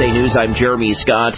USA News, I'm Jeremy Scott.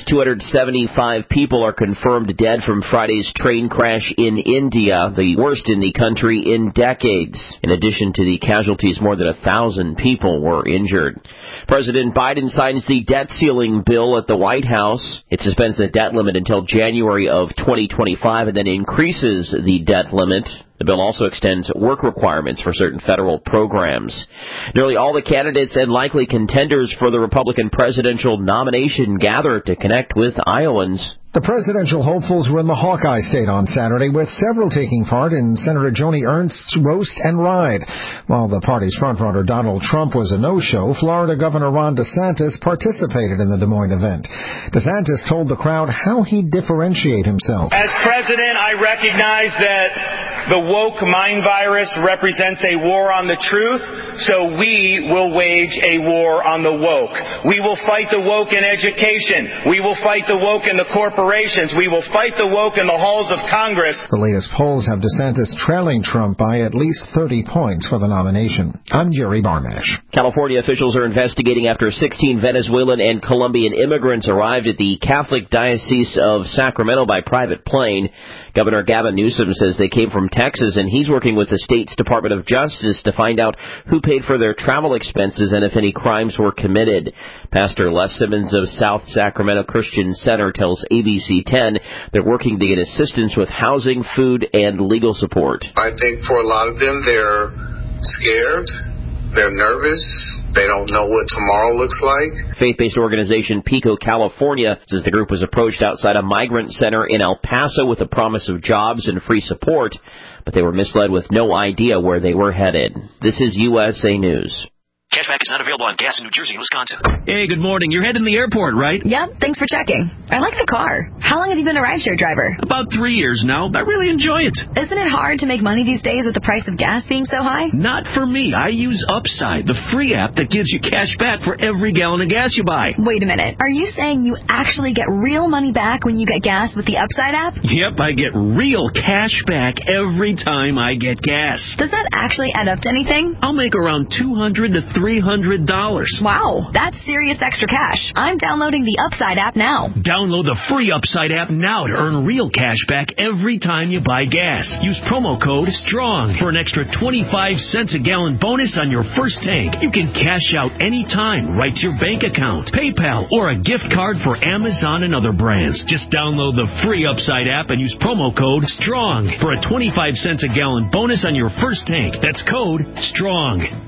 275 people are confirmed dead from Friday's train crash in India, the worst in the country in decades. In addition to the casualties, more than 1,000 people were injured. President Biden signs the debt ceiling bill at the White House. It suspends the debt limit until January of 2025 and then increases the debt limit. The bill also extends work requirements for certain federal programs. Nearly all the candidates and likely contenders for the Republican presidential nomination gather to connect with Iowans. The presidential hopefuls were in the Hawkeye State on Saturday, with several taking part in Senator Joni Ernst's roast and ride. While the party's frontrunner Donald Trump was a no-show, Florida Governor Ron DeSantis participated in the Des Moines event. DeSantis told the crowd how he'd differentiate himself. As president, I recognize that the woke mind virus represents a war on the truth, so we will wage a war on the woke. We will fight the woke in education. We will fight the woke in the corporations. We will fight the woke in the halls of Congress. The latest polls have DeSantis trailing Trump by at least 30 points for the nomination. I'm Jerry Barmash. California officials are investigating after 16 Venezuelan and Colombian immigrants arrived at the Catholic Diocese of Sacramento by private plane. Governor Gavin Newsom says they came from Texas, and he's working with the state's Department of Justice to find out who paid for their travel expenses and if any crimes were committed. Pastor Les Simmons of South Sacramento Christian Center tells ABC 10 they're working to get assistance with housing, food, and legal support. I think for a lot of them, they're scared. They're nervous. They don't know what tomorrow looks like. Faith-based organization Pico, California, says the group was approached outside a migrant center in El Paso with a promise of jobs and free support, but they were misled with no idea where they were headed. This is USA News. Cashback is not available on gas in New Jersey and Wisconsin. Hey, good morning. You're heading to the airport, right? Yep, thanks for checking. I like the car. How long have you been a rideshare driver? About 3 years now. I really enjoy it. Isn't it hard to make money these days with the price of gas being so high? Not for me. I use Upside, the free app that gives you cash back for every gallon of gas you buy. Wait a minute. Are you saying you actually get real money back when you get gas with the Upside app? Yep, I get real cash back every time I get gas. Does that actually add up to anything? I'll make around $200 to $300. Wow, that's serious extra cash. I'm downloading the Upside app now. Download the free Upside app now to earn real cash back every time you buy gas. Use promo code STRONG for an extra 25 cents a gallon bonus on your first tank. You can cash out anytime right to your bank account, PayPal, or a gift card for Amazon and other brands. Just download the free Upside app and use promo code STRONG for a 25 cents a gallon bonus on your first tank. That's code STRONG.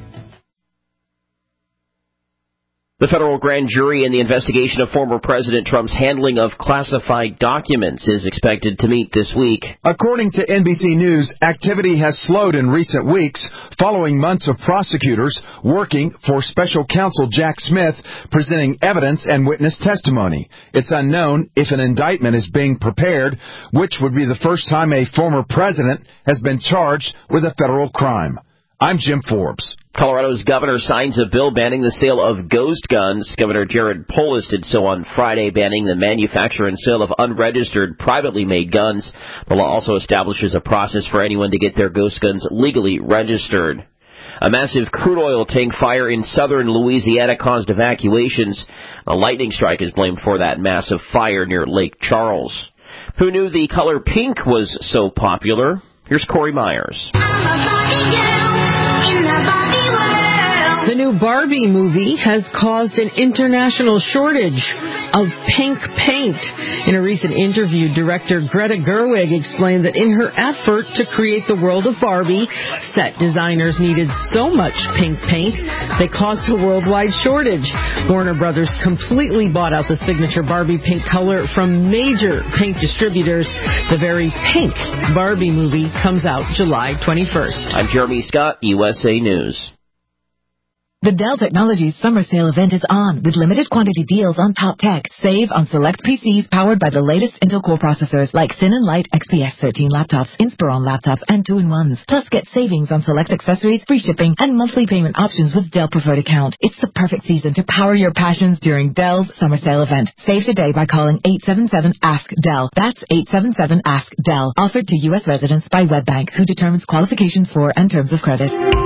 The federal grand jury in the investigation of former President Trump's handling of classified documents is expected to meet this week. According to NBC News, activity has slowed in recent weeks following months of prosecutors working for special counsel Jack Smith presenting evidence and witness testimony. It's unknown if an indictment is being prepared, which would be the first time a former president has been charged with a federal crime. I'm Jim Forbes. Colorado's governor signs a bill banning the sale of ghost guns. Governor Jared Polis did so on Friday, banning the manufacture and sale of unregistered, privately made guns. The law also establishes a process for anyone to get their ghost guns legally registered. A massive crude oil tank fire in southern Louisiana caused evacuations. A lightning strike is blamed for that massive fire near Lake Charles. Who knew the color pink was so popular? Here's Corey Myers. The new Barbie movie has caused an international shortage of pink paint. In a recent interview, director Greta Gerwig explained that in her effort to create the world of Barbie, set designers needed so much pink paint, they caused a worldwide shortage. Warner Brothers completely bought out the signature Barbie pink color from major paint distributors. The very pink Barbie movie comes out July 21st. I'm Jeremy Scott, USA News. The Dell Technologies Summer Sale event is on with limited quantity deals on top tech. Save on select PCs powered by the latest Intel Core processors like Thin and Light XPS 13 laptops, Inspiron laptops, and 2-in-1s. Plus get savings on select accessories, free shipping, and monthly payment options with Dell Preferred Account. It's the perfect season to power your passions during Dell's Summer Sale event. Save today by calling 877-ASK-DELL. That's 877-ASK-DELL. Offered to U.S. residents by WebBank, who determines qualifications for and terms of credit.